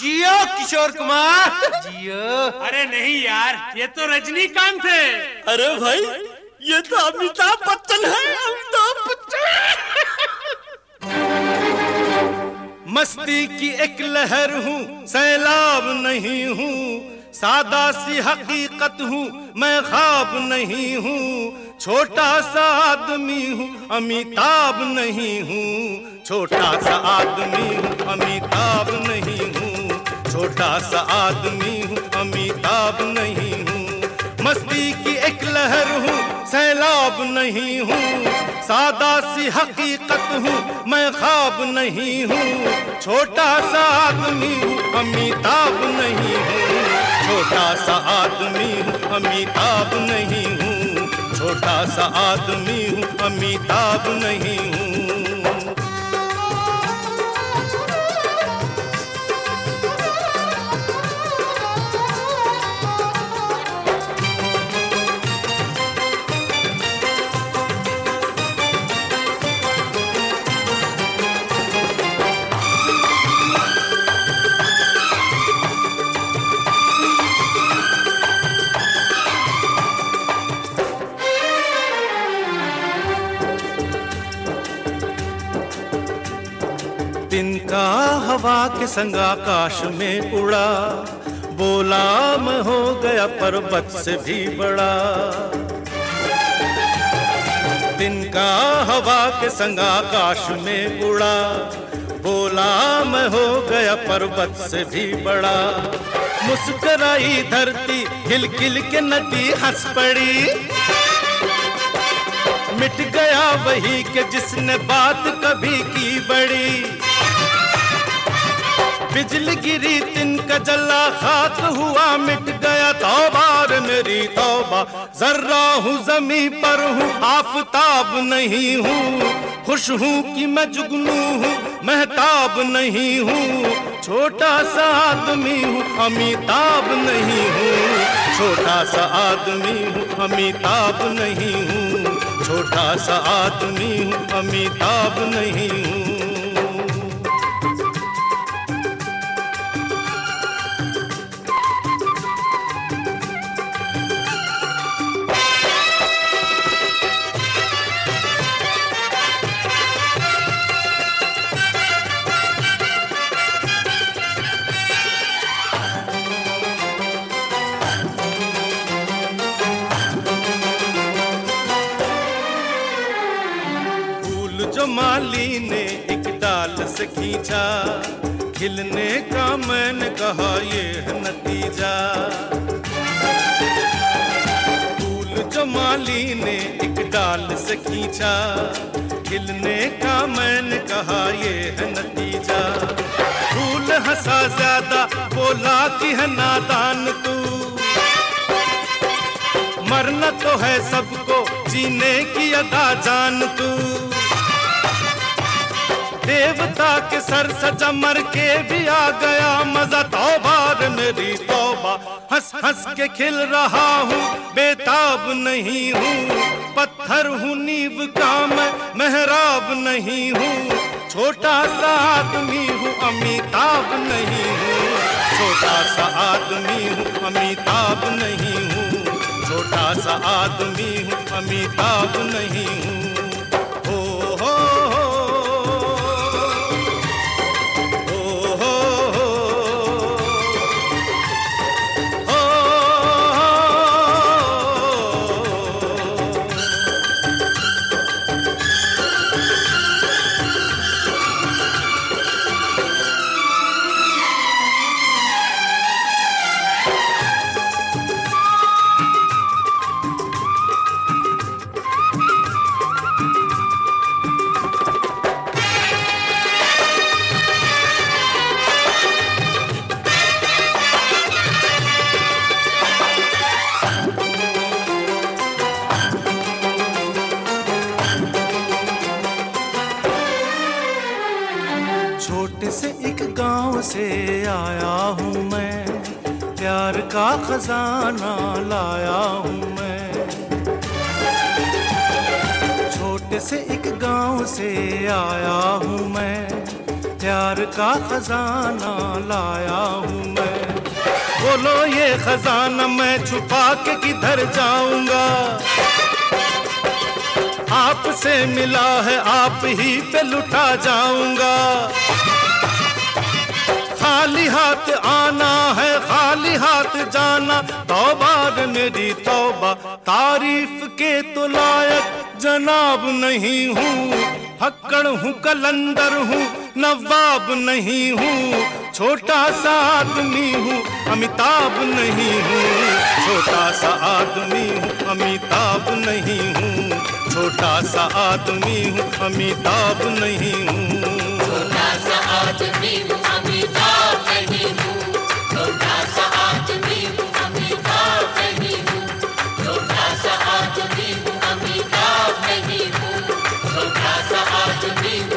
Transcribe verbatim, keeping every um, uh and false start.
जियो किशोर कुमार जियो। अरे नहीं यार, ये तो रजनीकांत है। अरे भाई ये तो अमिताभ बच्चन है, अमिताभ बच्चन। मस्ती की एक लहर हूँ, सैलाब नहीं हूँ, सादा सी हकीकत हूँ, मैं ख्वाब नहीं हूँ, छोटा सा आदमी हूँ, अमिताभ नहीं हूँ, छोटा सा आदमी हूँ, अमिताभ नहीं हूँ, छोटा सा आदमी हूँ, अमिताभ नहीं हूँ। मस्ती की एक लहर हूँ, सैलाब नहीं हूँ, सादा सी हकीकत हूँ, मैं ख्वाब नहीं हूँ, छोटा सा आदमी हूँ, अमिताभ नहीं हूँ, छोटा सा आदमी हूँ, अमिताभ नहीं हूँ, छोटा सा आदमी हूँ, अमिताभ नहीं हूँ। तिनका हवा के संग आकाश में उड़ा, बोला मैं हो गया पर्वत से भी बड़ा। तिनका हवा के संग आकाश में उड़ा, बोला मैं हो गया पर्वत से भी बड़ा। मुस्कुराई धरती, खिल खिल के नदी हंस पड़ी, मिट गया वही के जिसने बात कभी की बड़ी। बिजली गिरी तिनका जला, खाक हुआ मिट गया, तौबा रे मेरी तौबा। जर्रा हूँ जमी पर हूँ, आफताब नहीं हूँ, खुश हूँ कि मैं जुगनू हूँ, महताब नहीं हूँ, छोटा सा आदमी हूँ, अमिताभ नहीं हूँ, छोटा सा आदमी हूँ, अमिताभ नहीं हूँ, छोटा सा आदमी हूँ, अमिताभ नहीं हूँ। जो माली ने एक डाल से खींचा, खिलने का मैंने कहा ये है नतीजा। फूल जो माली ने एक डाल से खींचा, खिलने का मैंने कहा ये है नतीजा। फूल हंसा ज्यादा, बोला कि है नादान तू, मरना तो है सबको, जीने की अदा जान तू। देवता के सर सजा, मर के भी आ गया मजा, तौबा रे मेरी तौबा। हंस हंस के खिल रहा हूँ, बेताब नहीं हूँ, पत्थर हूँ नींव का मैं, मेहराब नहीं हूँ, छोटा सा आदमी हूँ, अमिताभ नहीं हूँ, छोटा सा आदमी हूँ, अमिताभ नहीं हूँ, छोटा सा आदमी हूँ, अमिताभ नहीं हूँ। ओ हो छोटे से एक गांव से आया हूँ मैं, प्यार का खजाना लाया हूँ मैं। छोटे से एक गांव से आया हूँ मैं, प्यार का खजाना लाया हूँ मैं। बोलो ये खजाना मैं छुपा के किधर जाऊंगा, आपसे मिला है आप ही पे लुटा जाऊंगा। खाली हाथ आना है खाली हाथ जाना, तौबा रे मेरी तौबा, तारीफ के तो लायक जनाब नहीं हूँ। हक्कड़ हूँ कलंदर हूँ नवाब नहीं हूँ, छोटा सा आदमी हूँ अमिताभ नहीं हूँ। छोटा सा आदमी हूँ अमिताभ नहीं हूँ, छोटा सा आदमी हूँ अमिताभ नहीं हूँ। छोटा सा आदमी हूँ अमिताभ नहीं हूँ, छोटा सा आदमी हूँ अमिताभ नहीं हूँ, छोटा सा आदमी हूँ अमिताभ नहीं हूँ, छोटा सा आदमी हूँ।